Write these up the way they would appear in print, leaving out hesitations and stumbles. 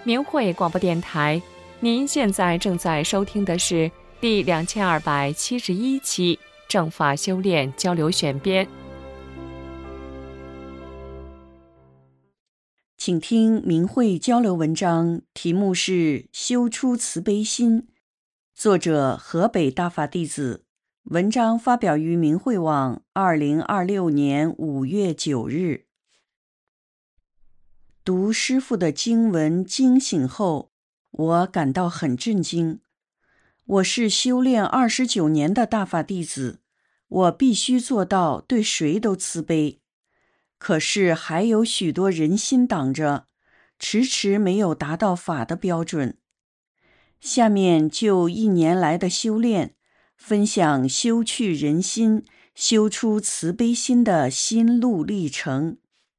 明慧广播电台，您现在正在收听的是第2271期正法修炼交流选编。 请听明慧交流文章，题目是修出慈悲心，作者河北大法弟子，文章发表于明慧网2026年5月9日。读师父的经文惊醒后，我感到很震惊。我是修炼29年的大法弟子，我必须做到对谁都慈悲。可是还有许多人心挡着，迟迟没有达到法的标准。下面就1年来的修炼，分享修去人心、修出慈悲心的心路历程。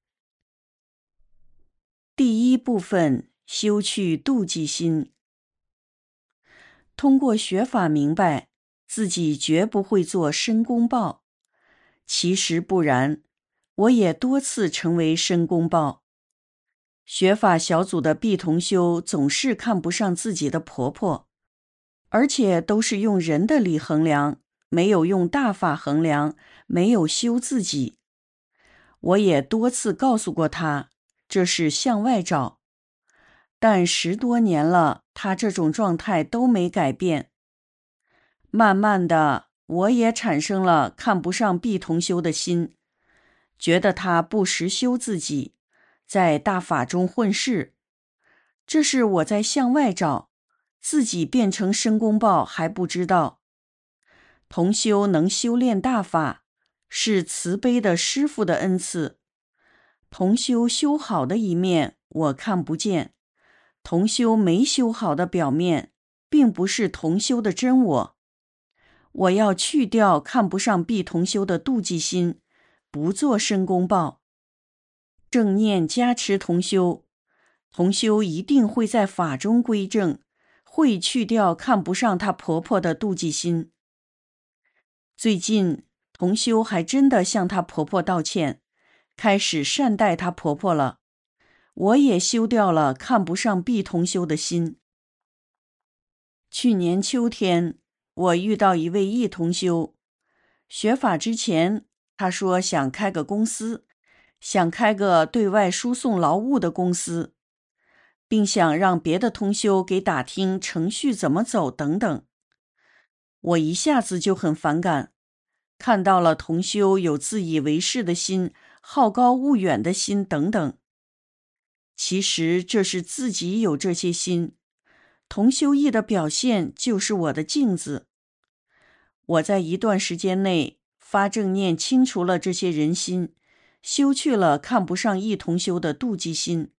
第一部分，修去妒忌心。通过学法明白，自己绝不会做申公豹。其实不然，我也多次成为申公豹。学法小组的毕同修总是看不上自己的婆婆，而且都是用人的理衡量，没有用大法衡量，没有修自己。我也多次告诉过他，这是向外找。但10多年了，他这种状态都没改变。慢慢的，我也产生了看不上毕同修的心，觉得他不实修自己，在大法中混世。这是我在向外找，自己变成申公豹还不知道。同修能修炼大法，是慈悲的师父的恩赐。同修修好的一面，我看不见。同修没修好的表面，并不是同修的真我。我要去掉看不上毕同修的妒忌心，不做申公豹。正念加持同修，同修一定会在法中归正，会去掉看不上她婆婆的妒忌心。最近，同修还真的向她婆婆道歉，开始善待她婆婆了。我也修掉了看不上毕同修的心。去年秋天，我遇到一位异同修，学法之前，他说想开个公司，想开个对外输送劳务的公司，并想让别的同修给打听程序怎么走等等。我一下子就很反感，看到了同修有自以为是的心、好高骛远的心等等。其实这是自己有这些心，同修义的表现就是我的镜子。我在一段时间内发正念清除了这些人心，修去了看不上异同修的妒忌心。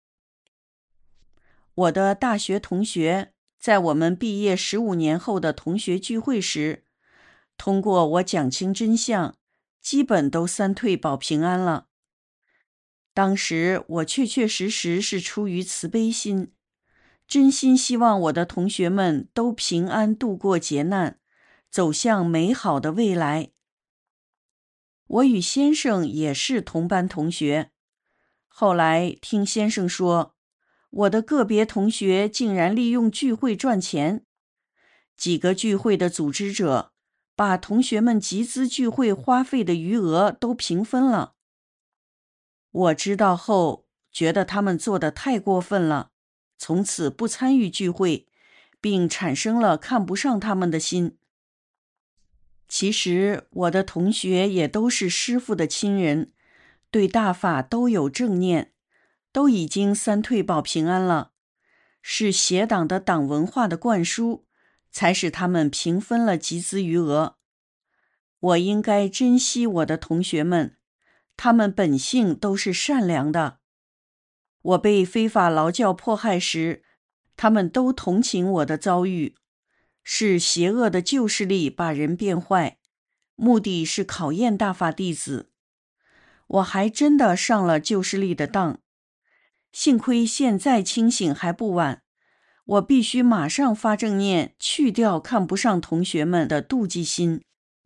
我的大学同学在我们毕业15年后的同学聚会时，通过我讲清真相，基本都三退保平安了。当时我确确实实是出于慈悲心，真心希望我的同学们都平安度过劫难，走向美好的未来。我与先生也是同班同学，后来听先生说，我的个别同学竟然利用聚会赚钱，几个聚会的组织者把同学们集资聚会花费的余额都平分了。我知道后，觉得他们做得太过分了，从此不参与聚会，并产生了看不上他们的心。其实我的同学也都是师父的亲人，对大法都有正念，都已经三退保平安了，是邪党的党文化的灌输，才使他们平分了集资余额。我应该珍惜我的同学们，他们本性都是善良的。我被非法劳教迫害时，他们都同情我的遭遇，是邪恶的旧势力把人变坏，目的是考验大法弟子。我还真的上了旧势力的当，幸亏现在清醒还不晚，我必须马上发正念，去掉看不上同学们的妒忌心。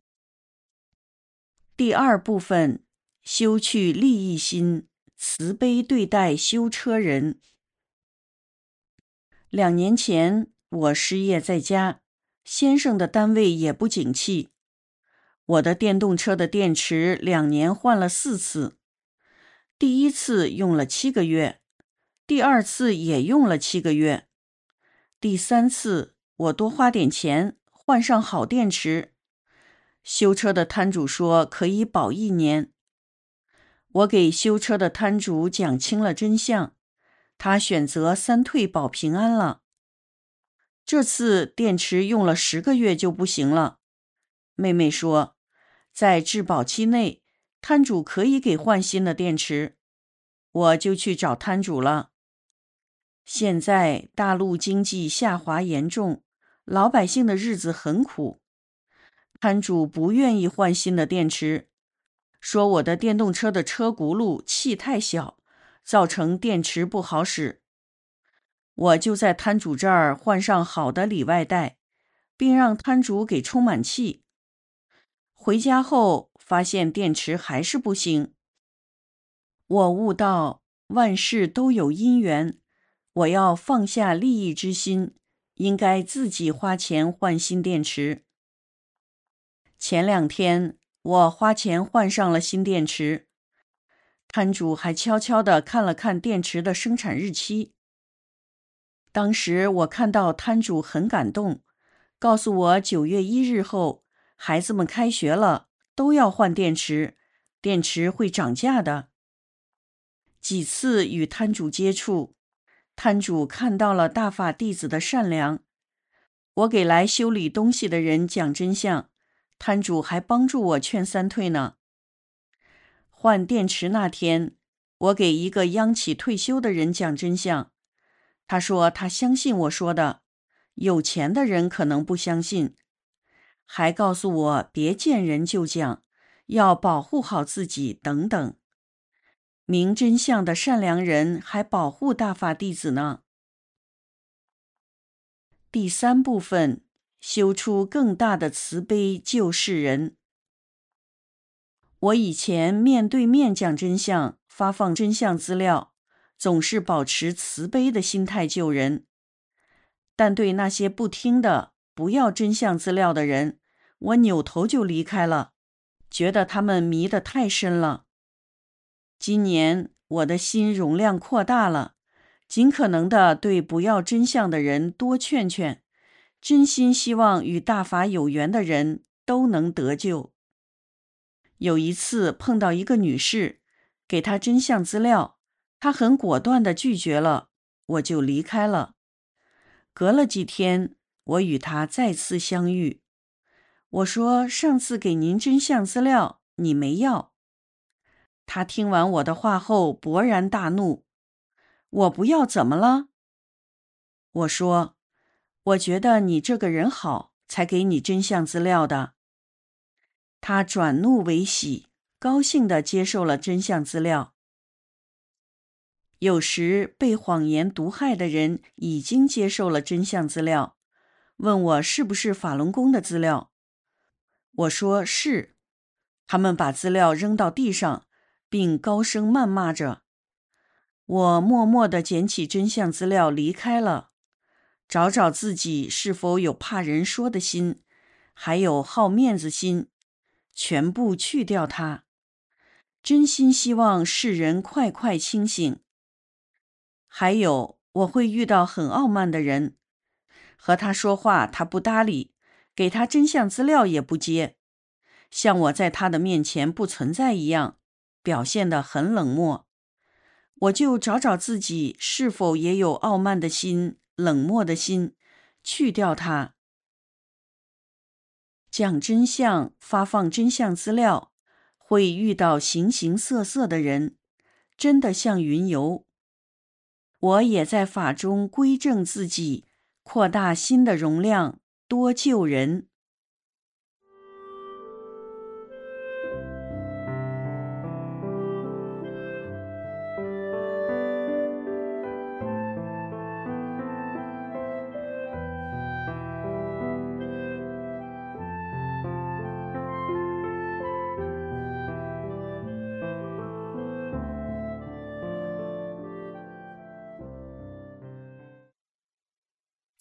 第二部分，修去利益心，慈悲对待修车人。 2年前我失业在家，先生的单位也不景气。我的电动车的电池2年换了4次，第一次用了7个月，第二次也用了7个月，第三次我多花点钱换上好电池，修车的摊主说可以保1年。我给修车的摊主讲清了真相，他选择3退保平安了。这次电池用了10个月就不行了。妹妹说，在质保期内，摊主可以给换新的电池，我就去找摊主了。现在大陆经济下滑严重，老百姓的日子很苦。摊主不愿意换新的电池，说我的电动车的车轱辘气太小，造成电池不好使。我就在摊主这儿换上好的里外带，并让摊主给充满气。回家后发现电池还是不行。我悟到万事都有因缘，我要放下利益之心，应该自己花钱换新电池。前2天我花钱换上了新电池，摊主还悄悄地看了看电池的生产日期。当时我看到摊主很感动，告诉我9月1日后，孩子们开学了，都要换电池，电池会涨价的。几次与摊主接触，摊主看到了大法弟子的善良。我给来修理东西的人讲真相，摊主还帮助我劝3退呢。换电池那天，我给一个央企退休的人讲真相，他说他相信我说的，有钱的人可能不相信，还告诉我别见人就讲，要保护好自己等等。明真相的善良人还保护大法弟子呢。第3部分，修出更大的慈悲救世人。我以前面对面讲真相，发放真相资料，总是保持慈悲的心态救人。但对那些不听的、不要真相资料的人，我扭头就离开了，觉得他们迷得太深了。今年我的心容量扩大了，尽可能的对不要真相的人多劝劝，真心希望与大法有缘的人都能得救。有一次碰到一个女士，给她真相资料，她很果断地拒绝了，我就离开了。隔了几天，我与她再次相遇，我说上次给您真相资料，你没要。她听完我的话后勃然大怒，我不要怎么了？我说，我觉得你这个人好，才给你真相资料的。他转怒为喜，高兴地接受了真相资料。有时被谎言毒害的人已经接受了真相资料，问我是不是法轮功的资料。我说是。他们把资料扔到地上，并高声谩骂着。我默默地捡起真相资料离开了，找找自己是否有怕人说的心，还有好面子心，全部去掉它。真心希望世人快快清醒。还有，我会遇到很傲慢的人，和他说话他不搭理，给他真相资料也不接，像我在他的面前不存在一样，表现得很冷漠。我就找找自己是否也有傲慢的心、冷漠的心，去掉它。讲真相，发放真相资料，会遇到形形色色的人，真的像云游。我也在法中归正自己，扩大心的容量，多救人。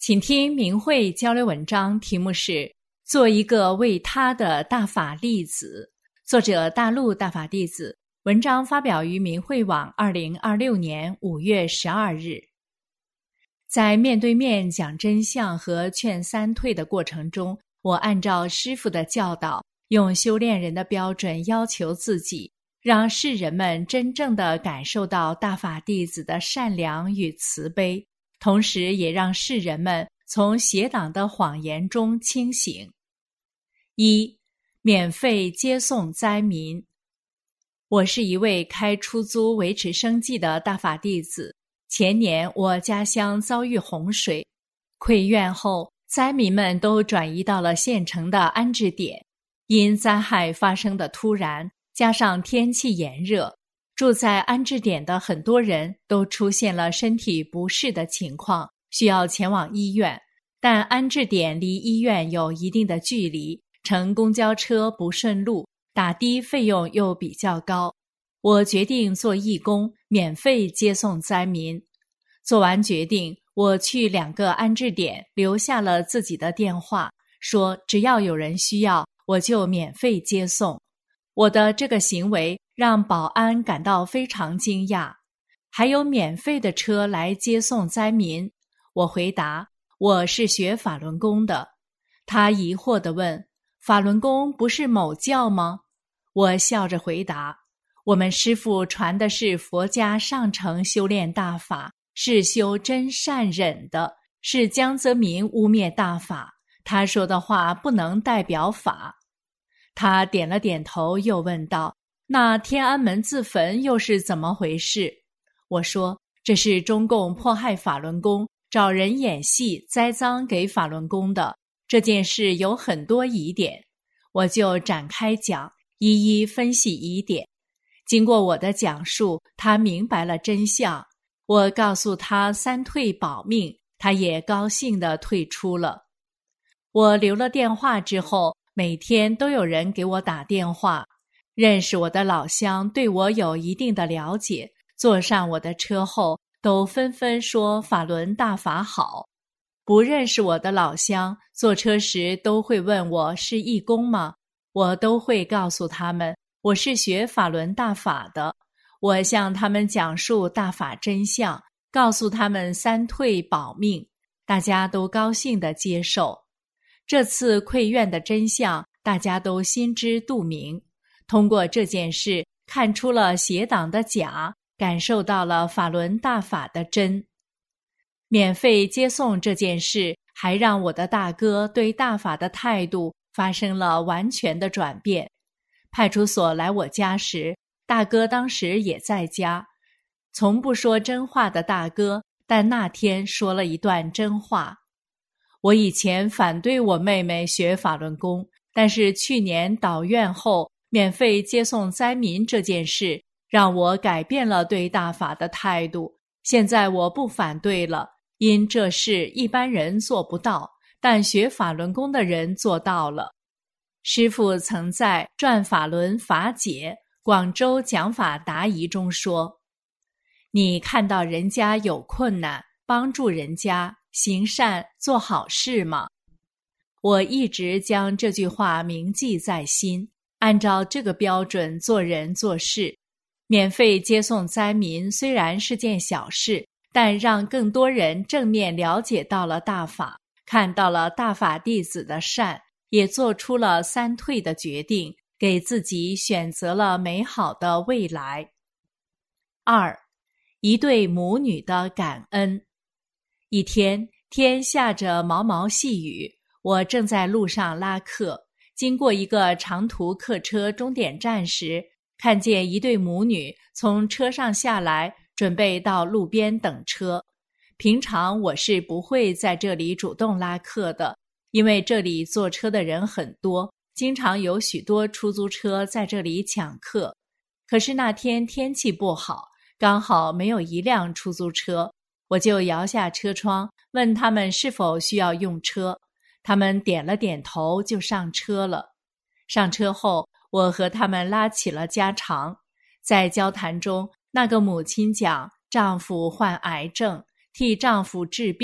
请听明慧交流文章，题目是做一个为他的大法弟子，作者大陆大法弟子，文章发表于明慧网2026年5月12日。在面对面讲真相和劝三退的过程中，我按照师父的教导，用修炼人的标准要求自己，让世人们真正地感受到大法弟子的善良与慈悲，同时也让世人们从邪党的谎言中清醒。1. 免费接送灾民。我是一位开出租维持生计的大法弟子。前年我家乡遭遇洪水，溃院后，灾民们都转移到了县城的安置点。因灾害发生的突然，加上天气炎热，住在安置点的很多人都出现了身体不适的情况，需要前往医院。但安置点离医院有一定的距离，乘公交车不顺路，打的费用又比较高。我决定做义工，免费接送灾民。做完决定，我去2个安置点留下了自己的电话，说只要有人需要，我就免费接送。我的这个行为让保安感到非常惊讶，还有免费的车来接送灾民。我回答，我是学法轮功的。他疑惑地问，法轮功不是某教吗？我笑着回答，我们师父传的是佛家上乘修炼大法，是修真善忍的，是江泽民污蔑大法，他说的话不能代表法。他点了点头，又问道，那天安门自焚又是怎么回事？我说，这是中共迫害法轮功，找人演戏栽赃给法轮功的，这件事有很多疑点。我就展开讲，一一分析疑点。经过我的讲述，他明白了真相。我告诉他三退保命，他也高兴地退出了。我留了电话之后，每天都有人给我打电话。认识我的老乡对我有一定的了解，坐上我的车后都纷纷说法轮大法好。不认识我的老乡坐车时都会问我是义工吗？我都会告诉他们我是学法轮大法的。我向他们讲述大法真相，告诉他们三退保命，大家都高兴地接受。这次溃院的真相大家都心知肚明，通过这件事看出了邪党的假，感受到了法轮大法的真。免费接送这件事还让我的大哥对大法的态度发生了完全的转变。派出所来我家时，大哥当时也在家，从不说真话的大哥，但那天说了一段真话。我以前反对我妹妹学法轮功，但是去年倒院后免费接送灾民这件事，让我改变了对大法的态度。现在我不反对了，因这事一般人做不到，但学法轮功的人做到了。师父曾在《转法轮法解》广州讲法答疑中说，你看到人家有困难，帮助人家，行善做好事吗？我一直将这句话铭记在心，按照这个标准做人做事。免费接送灾民虽然是件小事，但让更多人正面了解到了大法，看到了大法弟子的善，也做出了三退的决定，给自己选择了美好的未来。2. 一对母女的感恩。一天，天下着毛毛细雨，我正在路上拉客，经过一个长途客车终点站时，看见一对母女从车上下来，准备到路边等车。平常我是不会在这里主动拉客的，因为这里坐车的人很多，经常有许多出租车在这里抢客。可是那天天气不好，刚好没有一辆出租车，我就摇下车窗，问他们是否需要用车。他们点了点头，就上车了。上车后，我和他们拉起了家常。在交谈中，那个母亲讲丈夫患癌症，替丈夫治病，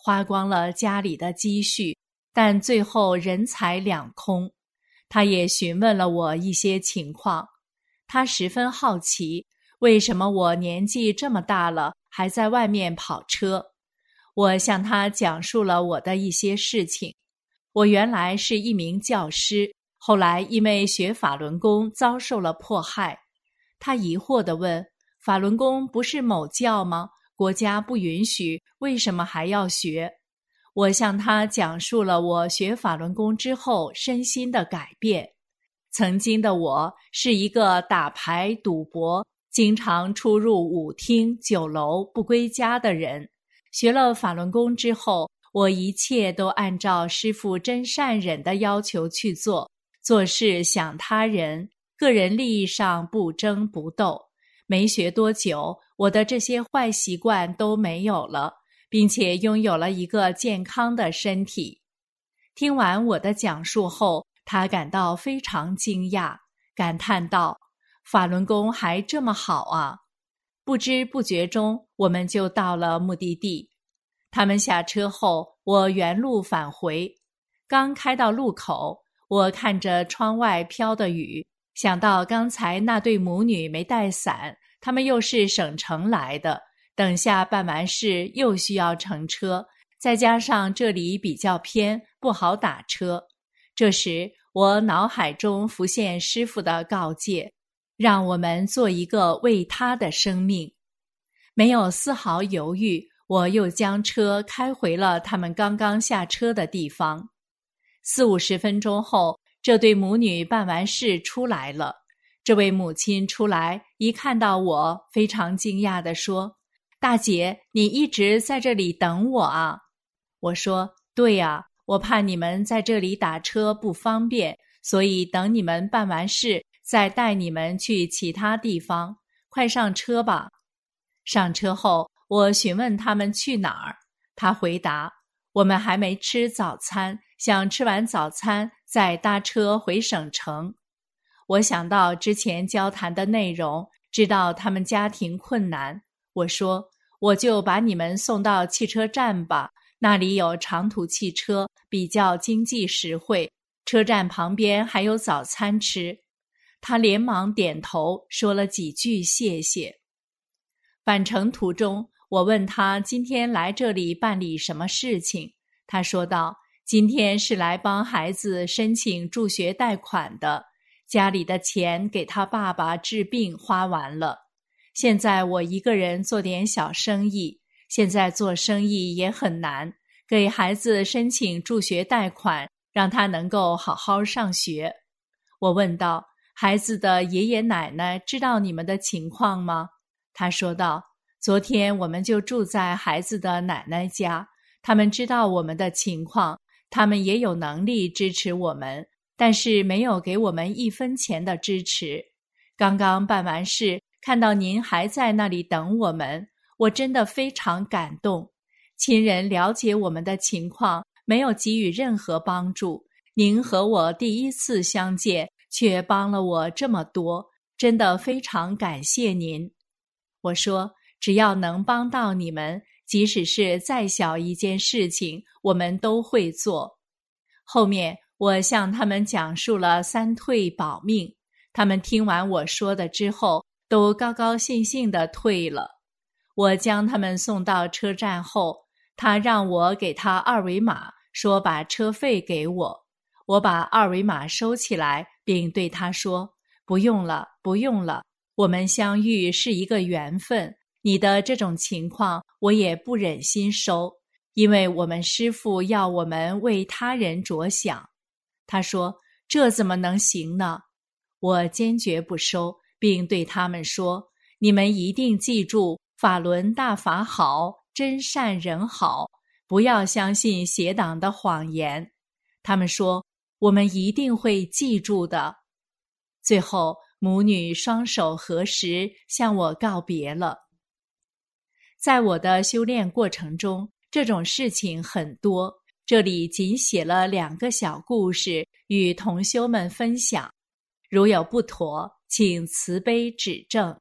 花光了家里的积蓄，但最后人财两空。他也询问了我一些情况，他十分好奇，为什么我年纪这么大了还在外面跑车。我向他讲述了我的一些事情。我原来是一名教师，后来因为学法轮功遭受了迫害。他疑惑地问，法轮功不是某教吗？国家不允许，为什么还要学？我向他讲述了我学法轮功之后身心的改变。曾经的我是一个打牌赌博，经常出入舞厅酒楼不归家的人。学了法轮功之后，我一切都按照师父真善忍的要求去做，做事想他人，个人利益上不争不斗。没学多久，我的这些坏习惯都没有了，并且拥有了一个健康的身体。听完我的讲述后，他感到非常惊讶，感叹道：法轮功还这么好啊！不知不觉中，我们就到了目的地。他们下车后，我原路返回。刚开到路口，我看着窗外飘的雨，想到刚才那对母女没带伞，他们又是省城来的，等下办完事又需要乘车，再加上这里比较偏，不好打车。这时，我脑海中浮现师父的告诫，让我们做一个为他的生命。没有丝毫犹豫，我又将车开回了他们刚刚下车的地方。40-50分钟后，这对母女办完事出来了。这位母亲出来，一看到我，非常惊讶地说：大姐，你一直在这里等我啊？我说：对呀，我怕你们在这里打车不方便，所以等你们办完事，再带你们去其他地方。快上车吧。上车后，我询问他们去哪儿。他回答：我们还没吃早餐，想吃完早餐再搭车回省城。我想到之前交谈的内容，知道他们家庭困难。我说：我就把你们送到汽车站吧，那里有长途汽车，比较经济实惠，车站旁边还有早餐吃。他连忙点头，说了几句谢谢。返程途中，我问他今天来这里办理什么事情。他说道：今天是来帮孩子申请助学贷款的，家里的钱给他爸爸治病花完了。现在我一个人做点小生意，现在做生意也很难，给孩子申请助学贷款，让他能够好好上学。我问道：孩子的爷爷奶奶知道你们的情况吗？他说道：昨天我们就住在孩子的奶奶家，他们知道我们的情况，他们也有能力支持我们，但是没有给我们1分钱的支持。刚刚办完事，看到您还在那里等我们，我真的非常感动。亲人了解我们的情况，没有给予任何帮助，您和我第一次相见，却帮了我这么多，真的非常感谢您。我说：只要能帮到你们，即使是再小一件事情，我们都会做。后面我向他们讲述了3退保命，他们听完我说的之后，都高高兴兴地退了。我将他们送到车站后，他让我给他2维码，说把车费给我。我把2维码收起来，并对他说：不用了，不用了，我们相遇是一个缘分，你的这种情况我也不忍心收，因为我们师父要我们为他人着想。他说：这怎么能行呢？我坚决不收，并对他们说：你们一定记住，法轮大法好，真善人好，不要相信邪党的谎言。他们说：我们一定会记住的。最后，母女双手合十，向我告别了。在我的修炼过程中，这种事情很多，这里仅写了2个小故事与同修们分享，如有不妥，请慈悲指正。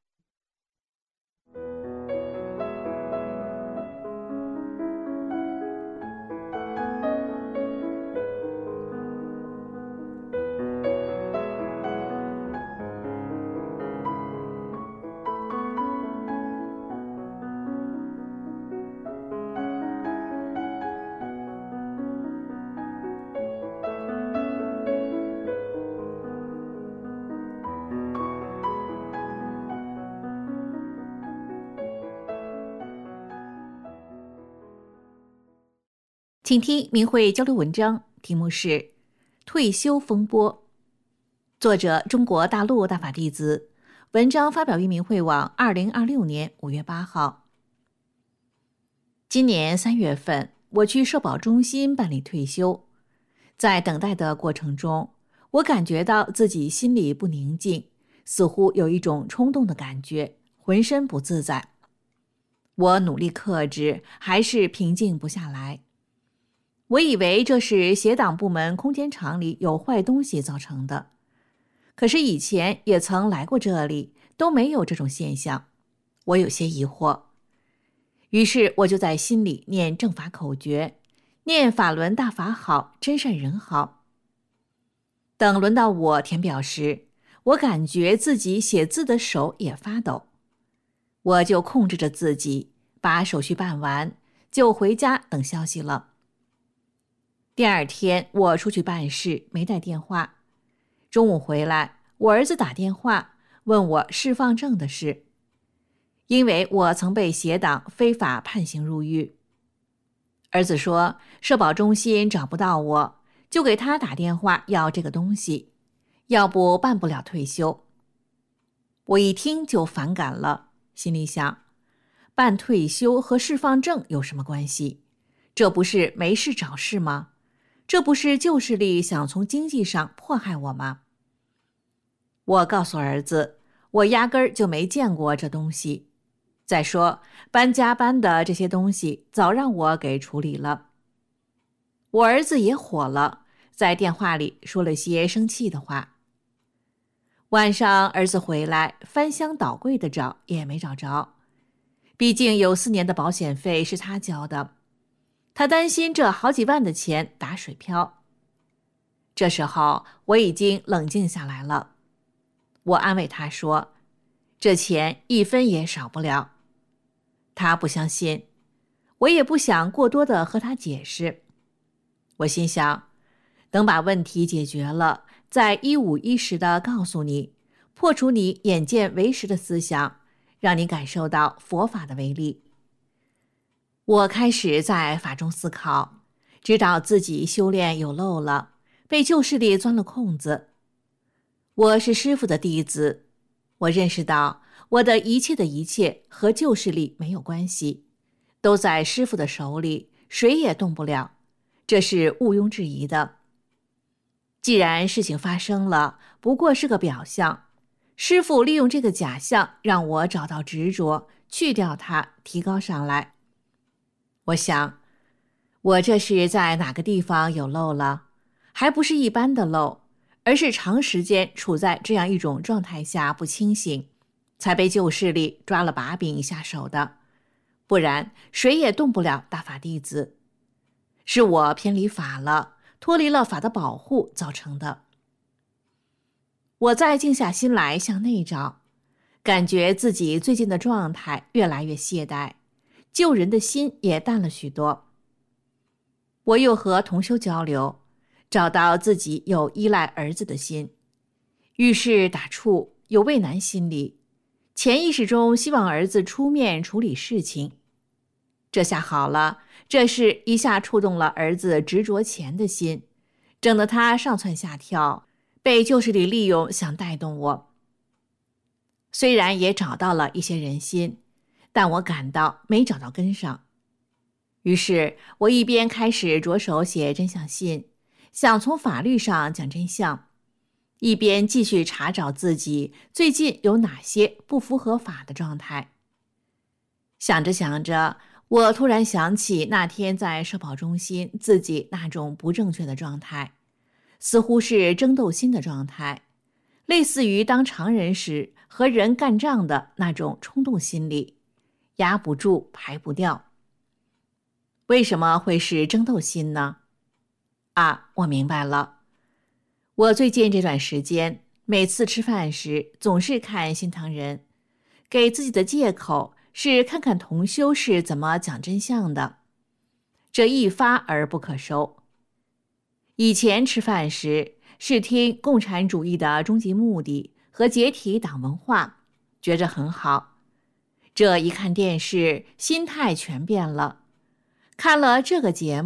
请听明慧交流文章，题目是《退休风波》，作者中国大陆大法弟子，文章发表于明慧网2026年5月8号。今年3月份，我去社保中心办理退休，在等待的过程中，我感觉到自己心里不宁静，似乎有一种冲动的感觉，浑身不自在。我努力克制，还是平静不下来。我以为这是协党部门空间场里有坏东西造成的，可是以前也曾来过这里，都没有这种现象。我有些疑惑，于是我就在心里念正法口诀，念法轮大法好，真善人好。等轮到我填表时，我感觉自己写字的手也发抖，我就控制着自己，把手续办完，就回家等消息了。第二天我出去办事，没带电话。中午回来，我儿子打电话问我释放证的事，因为我曾被协党非法判刑入狱。儿子说社保中心找不到我，就给他打电话要这个东西，要不办不了退休。我一听就反感了，心里想，办退休和释放证有什么关系？这不是没事找事吗？这不是旧势力想从经济上迫害我吗？我告诉儿子，我压根儿就没见过这东西。再说，搬家搬的这些东西早让我给处理了。我儿子也火了，在电话里说了些生气的话。晚上儿子回来，翻箱倒柜的找，也没找着。毕竟有4年的保险费是他交的，他担心这好几万的钱打水漂。这时候我已经冷静下来了，我安慰他说，这钱1分也少不了。他不相信，我也不想过多的和他解释。我心想，等把问题解决了，再一五一十的告诉你，破除你眼见为实的思想，让你感受到佛法的威力。我开始在法中思考，知道自己修炼有漏了，被旧势力钻了空子。我是师父的弟子，我认识到我的一切和旧势力没有关系，都在师父的手里，谁也动不了，这是毋庸置疑的。既然事情发生了，不过是个表象，师父利用这个假象让我找到执着，去掉它，提高上来。我想，我这是在哪个地方有漏了？还不是一般的漏，而是长时间处在这样一种状态下不清醒，才被旧势力抓了把柄下手的，不然谁也动不了大法弟子。是我偏离法了，脱离了法的保护造成的。我再静下心来向内找，感觉自己最近的状态越来越懈怠，救人的心也淡了许多。我又和同修交流，找到自己有依赖儿子的心，遇事打怵，有畏难心理，潜意识中希望儿子出面处理事情。这下好了，这事一下触动了儿子执着钱的心，整得他上蹿下跳，被旧势力利用，想带动我。虽然也找到了一些人心，但我感到没找到根上。于是我一边开始着手写真相信，想从法律上讲真相，一边继续查找自己最近有哪些不符合法的状态。想着想着，我突然想起那天在社保中心自己那种不正确的状态，似乎是争斗心的状态，类似于当常人时和人干仗的那种冲动心理，压不住，排不掉。为什么会是争斗心呢？我明白了。我最近这段时间，每次吃饭时总是看新唐人，给自己的借口是看看同修是怎么讲真相的，这一发而不可收。以前吃饭时是听共产主义的终极目的和解体党文化，觉着很好。这一看电视，心态全变了。看了这个节目，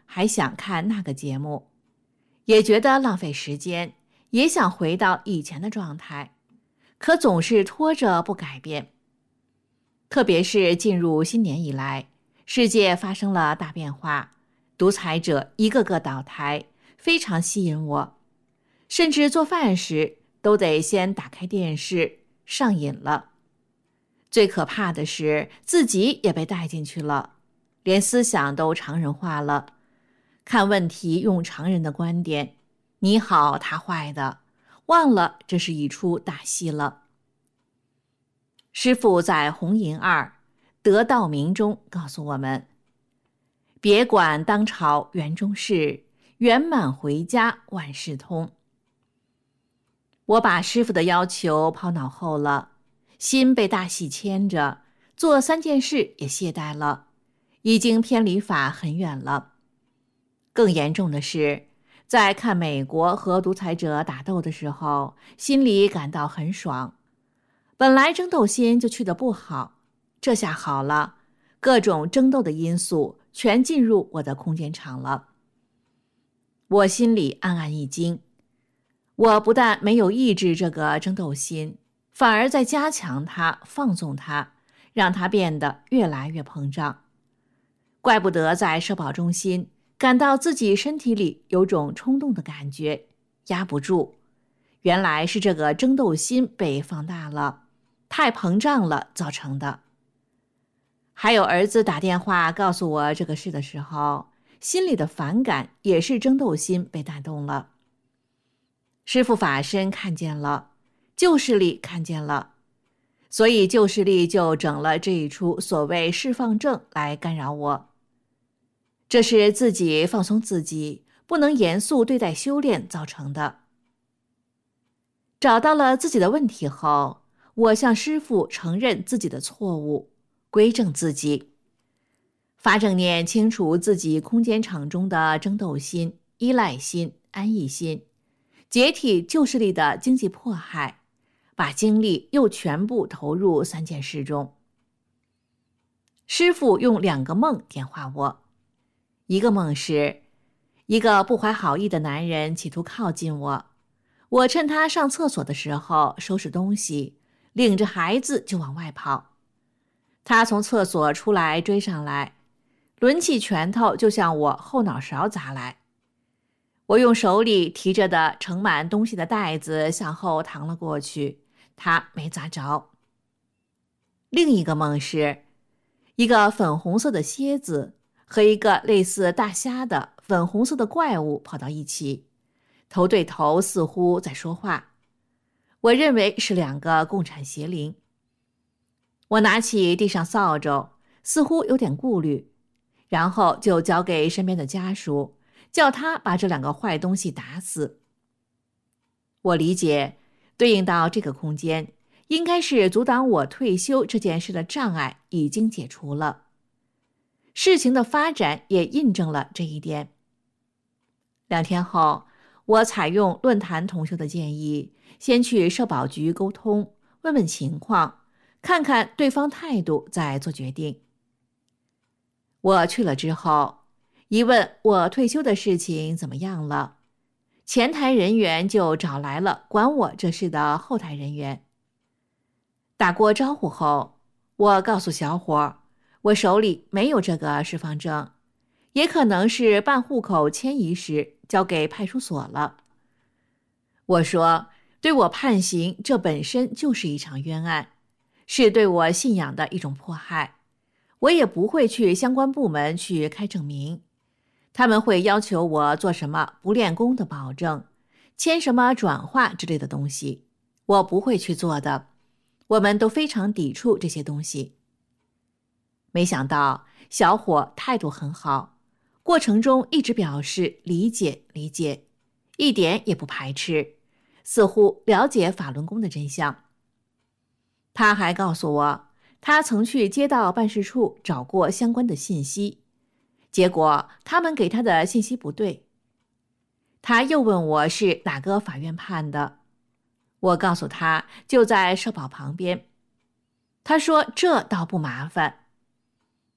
还想看那个节目，也觉得浪费时间，也想回到以前的状态，可总是拖着不改变。特别是进入新年以来，世界发生了大变化，独裁者一个个倒台，非常吸引我，甚至做饭时都得先打开电视，上瘾了。最可怕的是自己也被带进去了，连思想都常人化了，看问题用常人的观点，你好他坏的，忘了这是一出大戏了。师父在红银2得道明中告诉我们，别管当朝园中事，圆满回家万事通。我把师父的要求抛脑后了，心被大戏牵着，做3件事也懈怠了，已经偏离法很远了。更严重的是，在看美国和独裁者打斗的时候，心里感到很爽。本来争斗心就去得不好，这下好了，各种争斗的因素全进入我的空间场了。我心里暗暗一惊，我不但没有抑制这个争斗心，反而在加强它，放纵它，让它变得越来越膨胀。怪不得在社保中心感到自己身体里有种冲动的感觉，压不住，原来是这个争斗心被放大了，太膨胀了造成的。还有儿子打电话告诉我这个事的时候，心里的反感也是争斗心被带动了。师父法身看见了，旧势力看见了，所以旧势力就整了这一出所谓释放症来干扰我。这是自己放松自己，不能严肃对待修炼造成的。找到了自己的问题后，我向师父承认自己的错误，归正自己，发正念清除自己空间场中的争斗心、依赖心、安逸心，解体旧势力的经济迫害，把精力又全部投入3件事中。师父用2个梦点化我，一个梦是一个不怀好意的男人企图靠近我，我趁他上厕所的时候收拾东西，领着孩子就往外跑。他从厕所出来追上来，抡起拳头就向我后脑勺砸来。我用手里提着的盛满东西的袋子向后搪了过去，他没砸着。另一个梦是一个粉红色的蝎子和一个类似大虾的粉红色的怪物跑到一起，头对头似乎在说话。我认为是2个共产邪灵。我拿起地上扫帚，似乎有点顾虑，然后就交给身边的家属，叫他把这2个坏东西打死。我理解，对应到这个空间，应该是阻挡我退休这件事的障碍已经解除了。事情的发展也印证了这一点。2天后，我采用论坛同修的建议，先去社保局沟通，问问情况，看看对方态度，再做决定。我去了之后，一问我退休的事情怎么样了，前台人员就找来了管我这事的后台人员。打过招呼后，我告诉小伙，我手里没有这个释放证，也可能是办户口迁移时交给派出所了。我说，对我判刑，这本身就是一场冤案，是对我信仰的一种迫害，我也不会去相关部门去开证明，他们会要求我做什么不练功的保证，签什么转化之类的东西，我不会去做的，我们都非常抵触这些东西。没想到小伙态度很好，过程中一直表示理解，一点也不排斥，似乎了解法轮功的真相。他还告诉我，他曾去街道办事处找过相关的信息，结果他们给他的信息不对。他又问我是哪个法院判的，我告诉他就在社保旁边。他说这倒不麻烦。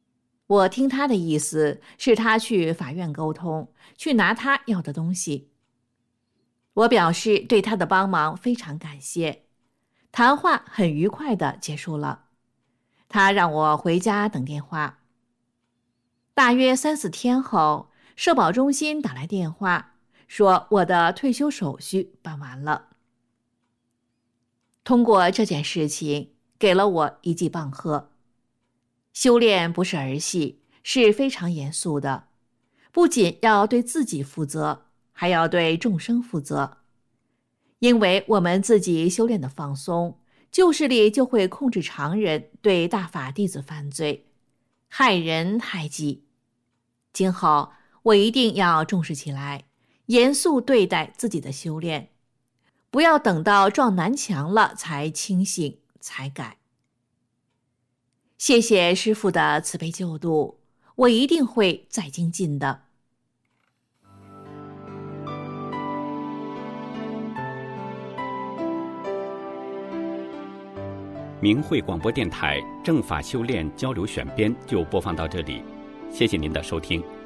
我听他的意思是他去法院沟通，去拿他要的东西。我表示对他的帮忙非常感谢，谈话很愉快地结束了。他让我回家等电话。大约3-4天后，社保中心打来电话，说我的退休手续办完了。通过这件事情，给了我一记棒喝。修炼不是儿戏，是非常严肃的，不仅要对自己负责，还要对众生负责。因为我们自己修炼的放松，旧势力就会控制常人对大法弟子犯罪，害人害己。今后我一定要重视起来，严肃对待自己的修炼，不要等到撞南墙了才清醒才改。谢谢师父的慈悲救度，我一定会再精进的。 明慧广播电台正法修炼交流选编就播放到这里，谢谢您的收听。